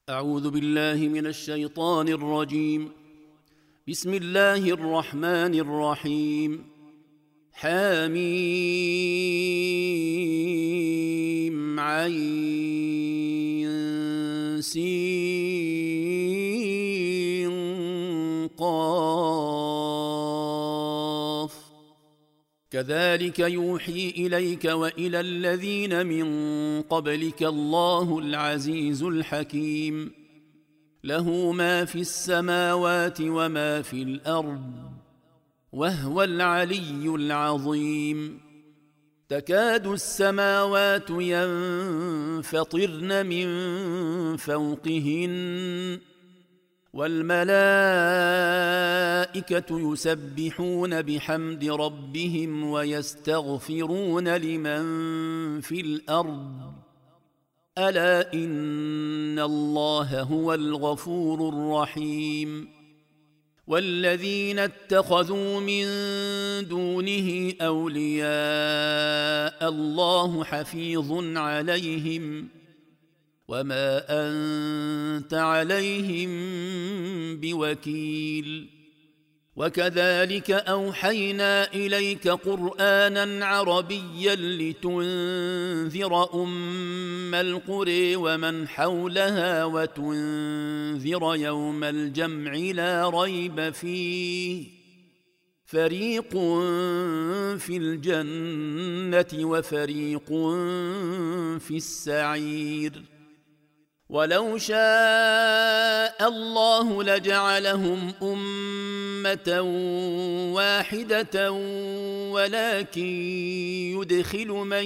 أعوذ بالله من الشيطان الرجيم. بسم الله الرحمن الرحيم. حميم عين سين قاف كذلك يوحي إليك وإلى الذين من قبلك الله العزيز الحكيم. له ما في السماوات وما في الأرض وهو العلي العظيم. تكاد السماوات ينفطرن من فوقهن والملائكة يسبحون بحمد ربهم ويستغفرون لمن في الأرض ألا إن الله هو الغفور الرحيم. والذين اتخذوا من دونه أولياء الله حفيظ عليهم وما أنت عليهم بوكيل. وكذلك أوحينا إليك قرآنا عربيا لتنذر أم القرى ومن حولها وتنذر يوم الجمع لا ريب فيه فريق في الجنة وفريق في السعير. ولو شاء الله لجعلهم أمة واحدة ولكن يدخل من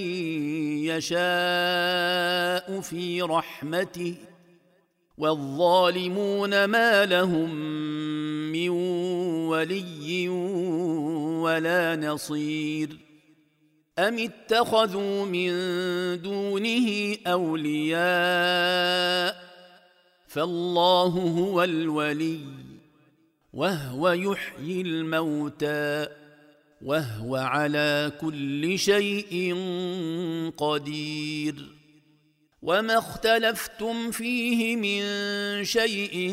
يشاء في رحمته والظالمون ما لهم من ولي ولا نصير. أم اتخذوا من دونه أولياء فالله هو الولي وهو يحيي الموتى وهو على كل شيء قدير. وما اختلفتم فيه من شيء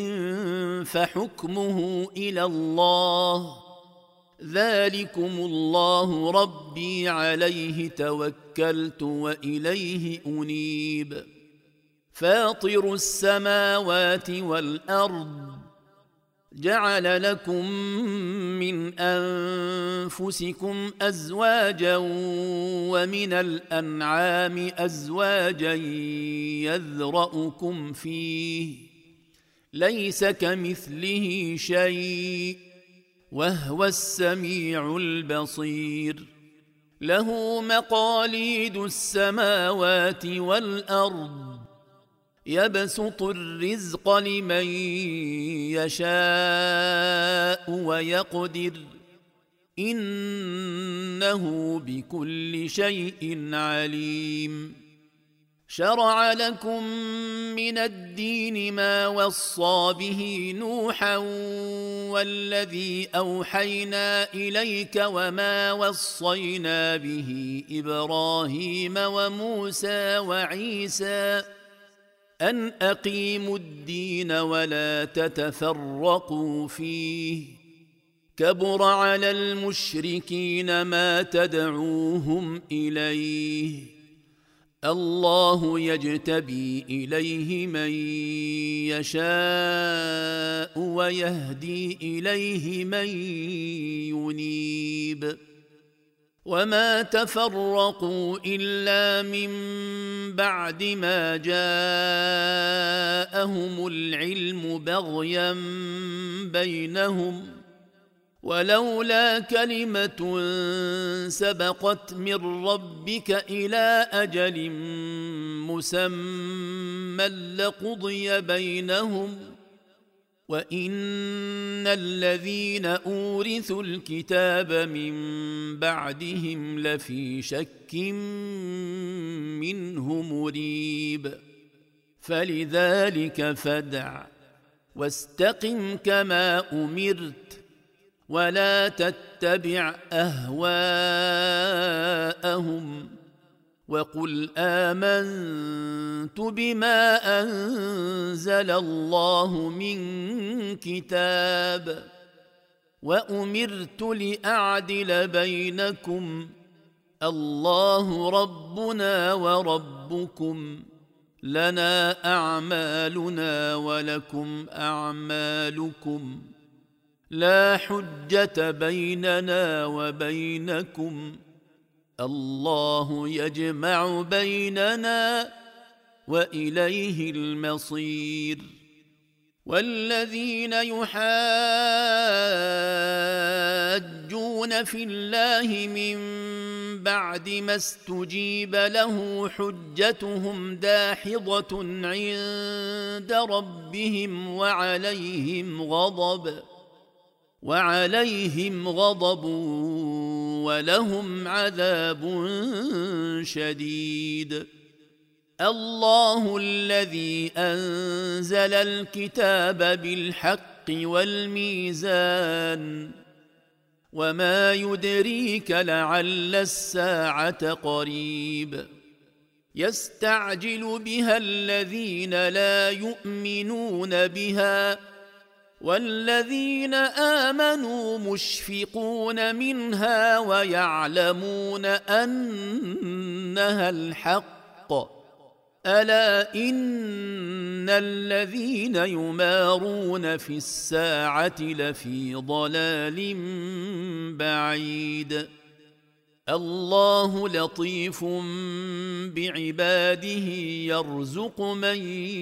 فحكمه إلى الله ذلكم الله ربي عليه توكلت وإليه أنيب. فاطر السماوات والأرض جعل لكم من أنفسكم أزواجا ومن الأنعام أزواجا يذرأكم فيه ليس كمثله شيء وهو السميع البصير. له مقاليد السماوات والأرض يبسط الرزق لمن يشاء ويقدر إنه بكل شيء عليم. شرع لكم من الدين ما وصى به نوحا والذي أوحينا إليك وما وصينا به إبراهيم وموسى وعيسى أن أقيموا الدين ولا تتفرقوا فيه كبر على المشركين ما تدعوهم إليه الله يجتبي إليه من يشاء ويهدي إليه من ينيب. وما تفرقوا إلا من بعد ما جاءهم العلم بغيا بينهم ولولا كلمة سبقت من ربك إلى أجل مسمى لقضي بينهم وإن الذين أورثوا الكتاب من بعدهم لفي شك منه مريب. فلذلك فادع واستقم كما أمرت ولا تتبع أهواءهم وقل آمنت بما أنزل الله من كتاب وأمرت لأعدل بينكم الله ربنا وربكم لنا أعمالنا ولكم أعمالكم لا حجة بيننا وبينكم الله يجمع بيننا وإليه المصير والذين يحاجون في الله من بعد ما استجيب له حجتهم داحضة عند ربهم وعليهم غضب ولهم عذاب شديد الله الذي أنزل الكتاب بالحق والميزان وما يدريك لعل الساعة قريب يستعجل بها الذين لا يؤمنون بها والذين آمنوا مشفقون منها ويعلمون أنها الحق ألا إن الذين يمارون في الساعة لفي ضلال بعيد الله لطيف بعباده يرزق من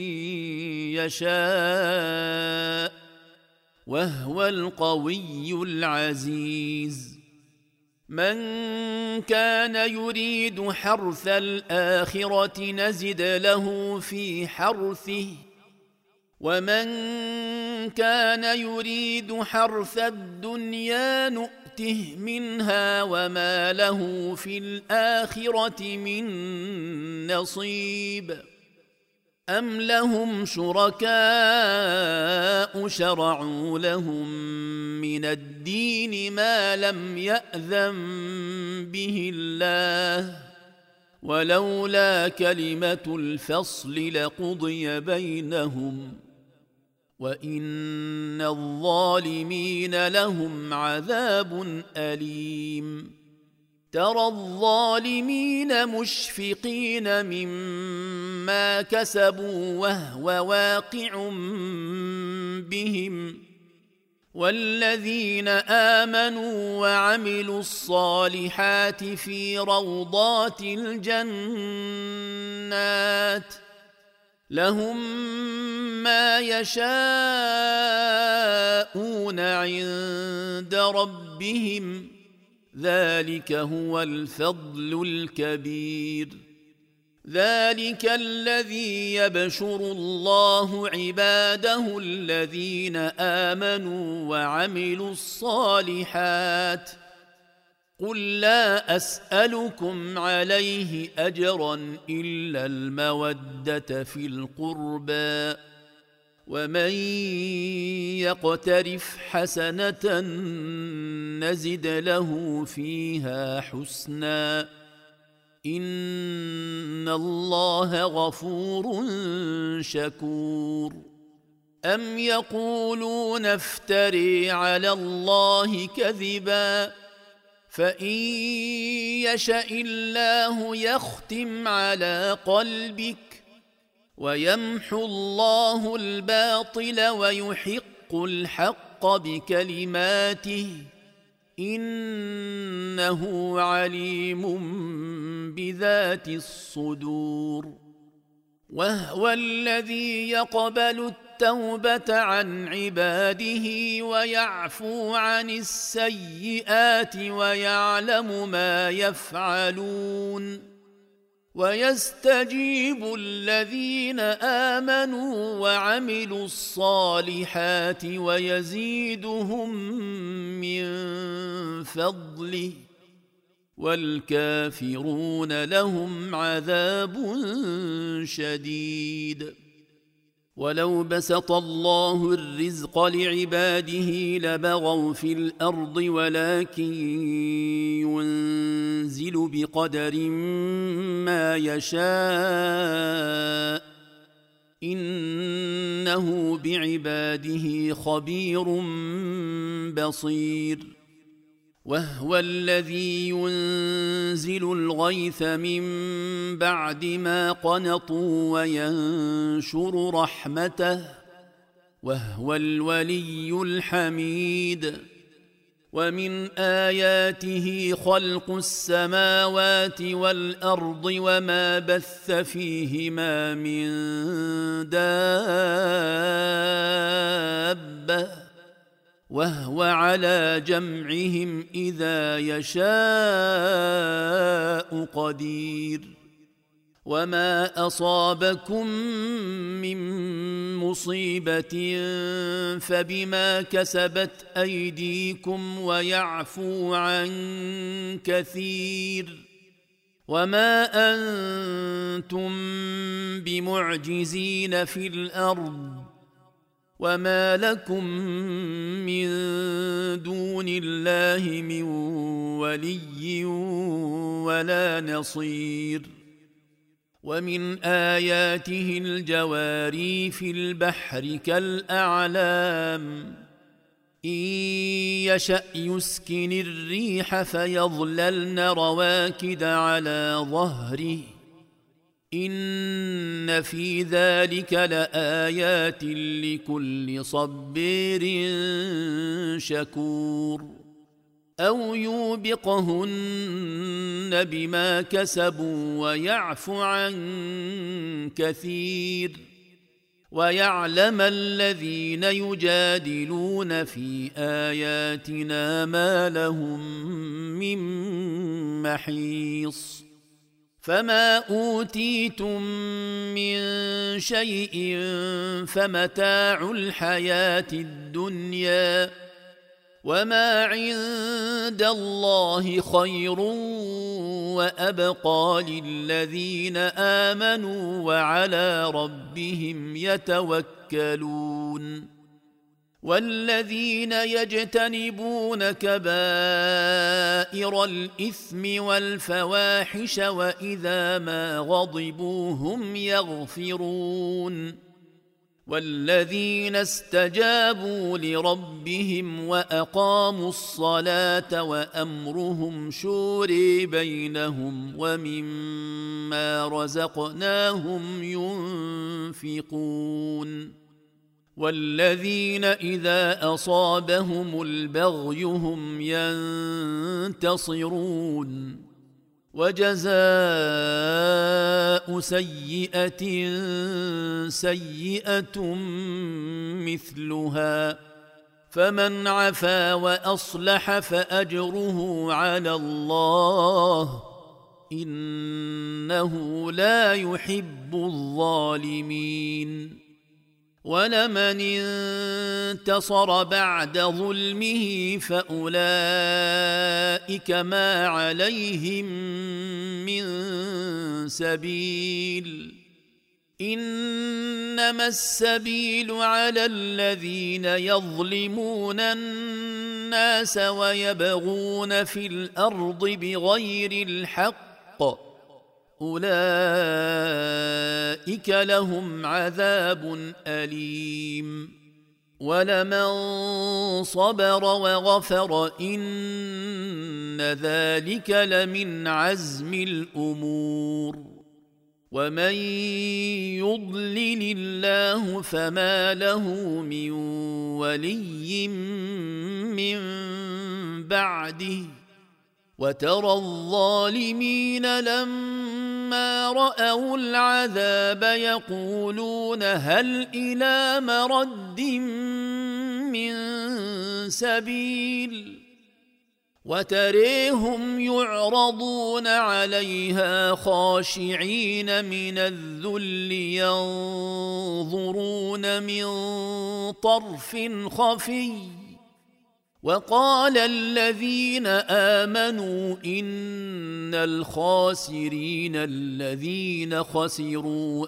يشاء وهو القوي العزيز من كان يريد حرث الآخرة نزد له في حرثه ومن كان يريد حرث الدنيا نؤته منها وما له في الآخرة من نصيب أم لهم شركاء شرعوا لهم من الدين ما لم يأذن به الله ولولا كلمة الفصل لقضي بينهم وإن الظالمين لهم عذاب أليم ترى الظالمين مشفقين مما كسبوا وهو واقع بهم والذين آمنوا وعملوا الصالحات في روضات الجنات لهم ما يشاءون عند ربهم ذلك هو الفضل الكبير ذلك الذي يبشر الله عباده الذين آمنوا وعملوا الصالحات قل لا أسألكم عليه أجرا إلا المودة في القربى ومن يقترف حسنة نزد له فيها حسنا إن الله غفور شكور أم يقولون افتري على الله كذبا فإن يشأ الله يختم على قلبك ويمحو الله الباطل ويحق الحق بكلماته إنه عليم بذات الصدور وهو الذي يقبل التوبة عن عباده ويعفو عن السيئات ويعلم ما يفعلون ويستجيب الذين آمنوا وعملوا الصالحات ويزيدهم من فضله والكافرون لهم عذاب شديد ولو بسط الله الرزق لعباده لبغوا في الأرض ولكن ينزل بقدر ما يشاء إنه بعباده خبير بصير وهو الذي ينزل الغيث من بعد ما قنطوا وينشر رحمته وهو الولي الحميد ومن آياته خلق السماوات والأرض وما بث فيهما من دابة وهو على جمعهم إذا يشاء قدير وما أصابكم من مصيبة فبما كسبت أيديكم ويعفو عن كثير وما أنتم بمعجزين في الأرض وما لكم من دون الله من ولي ولا نصير ومن آياته الجواري في البحر كالأعلام إن يشأ يسكن الريح فيظللن رواكد على ظهره إن في ذلك لآيات لكل صبير شكور أو يوبقهن بما كسبوا ويعفو عن كثير ويعلم الذين يجادلون في آياتنا ما لهم من محيص فما أوتيتم من شيء فمتاع الحياة الدنيا وما عند الله خير وأبقى للذين آمنوا وعلى ربهم يتوكلون والذين يجتنبون كبائر الإثم والفواحش وإذا ما غضبوا هم يغفرون والذين استجابوا لربهم وأقاموا الصلاة وأمرهم شورى بينهم ومما رزقناهم ينفقون والذين إذا أصابهم البغي هم ينتصرون وجزاء سيئة سيئة مثلها فمن عفا وأصلح فأجره على الله إنه لا يحب الظالمين ولمن انتصر بعد ظلمه فأولئك ما عليهم من سبيل إنما السبيل على الذين يظلمون الناس ويبغون في الأرض بغير الحق أولئك لهم عذاب أليم ولمن صبر وغفر إن ذلك لمن عزم الأمور ومن يضلل الله فما له من ولي من بعده وترى الظالمين لما رأوا العذاب يقولون هل إلى مرد من سبيل وتريهم يعرضون عليها خاشعين من الذل ينظرون من طرف خفي وقال الذين آمنوا إن الخاسرين الذين خسروا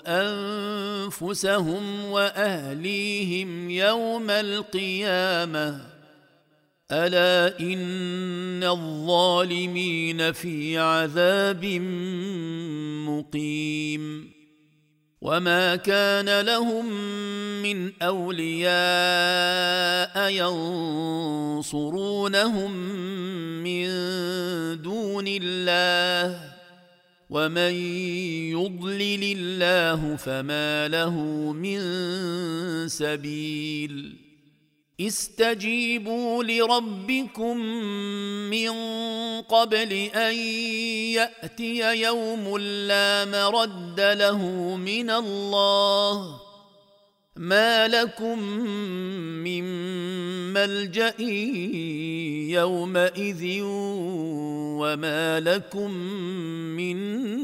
أنفسهم وأهليهم يوم القيامة ألا إن الظالمين في عذاب مقيم وما كان لهم من أولياء ينصرونهم من دون الله ومن يضلل الله فما له من سبيل استجيبوا لربكم من قبل أن يأتي يوم لا مرد له من الله ما لكم من ملجأ يومئذ وما لكم من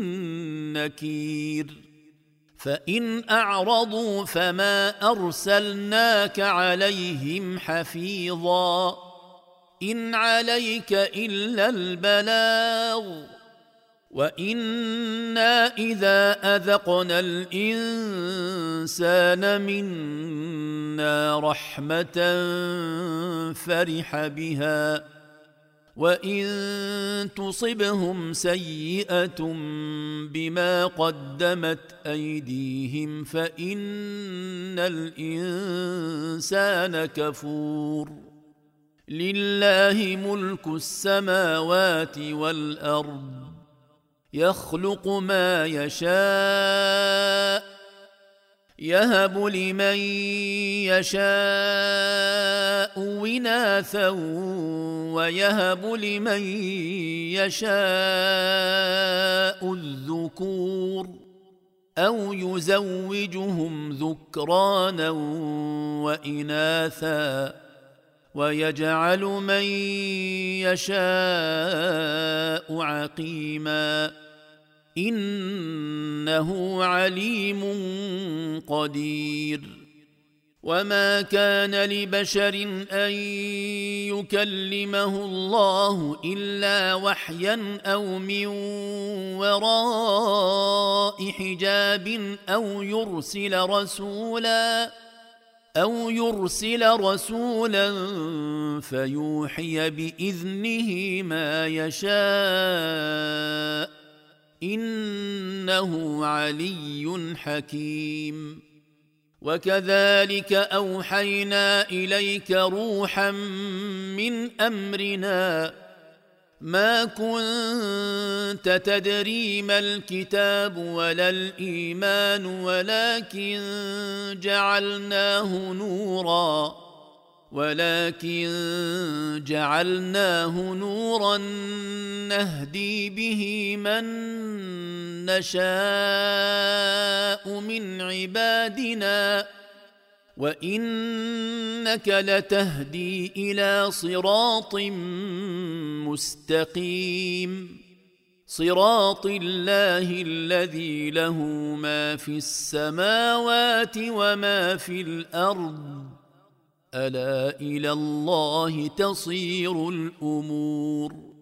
نكير فإن أعرضوا فما أرسلناك عليهم حفيظا إن عليك إلا البلاغ وإنا إذا أذقنا الإنسان منا رحمة فرح بها وإن تصبهم سيئة بما قدمت أيديهم فإن الإنسان كفور لله ملك السماوات والأرض يخلق ما يشاء يهب لمن يشاء إناثا ويهب لمن يشاء الذكور أو يزوجهم ذكرانا وإناثا ويجعل من يشاء عقيما إنه عليم قدير وما كان لبشر أن يكلمه الله إلا وحيا أو من وراء حجاب أو يرسل رسولا فيوحي بإذنه ما يشاء إنه علي حكيم وكذلك أوحينا إليك روحا من أمرنا ما كنت تدري ما الكتاب ولا الإيمان ولكن جعلناه نورا نهدي به من نشاء من عبادنا وإنك لتهدي إلى صراط مستقيم صراط الله الذي له ما في السماوات وما في الأرض ألا إلى الله تصير الأمور